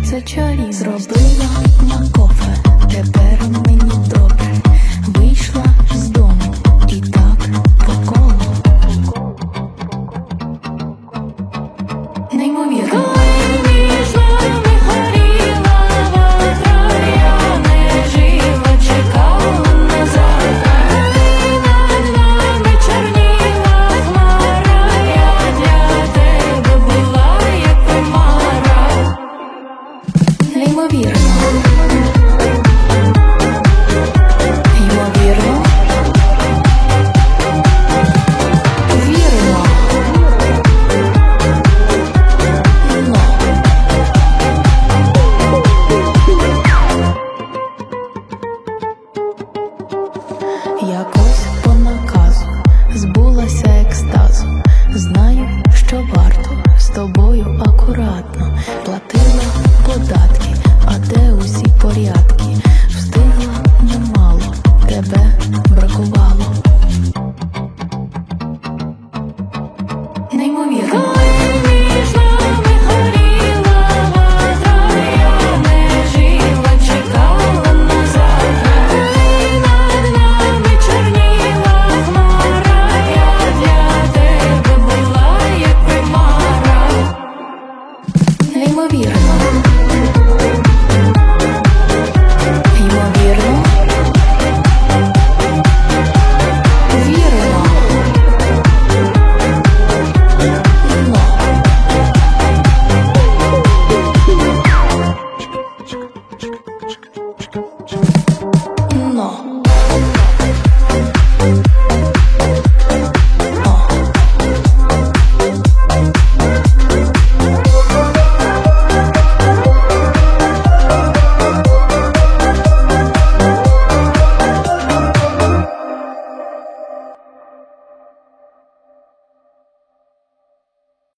це чарівно. Зробила на кофе, тепер мені добре. Вийшла з дому і так по колу. Неймовірно. Неймовірно. Ймовірно. Віримо. Но. Якось по наказу збулася екстазу. Знаю, що варто з тобою акуратно. Платила податки, а де усі порядки? Встигла немало, тебе бракувало.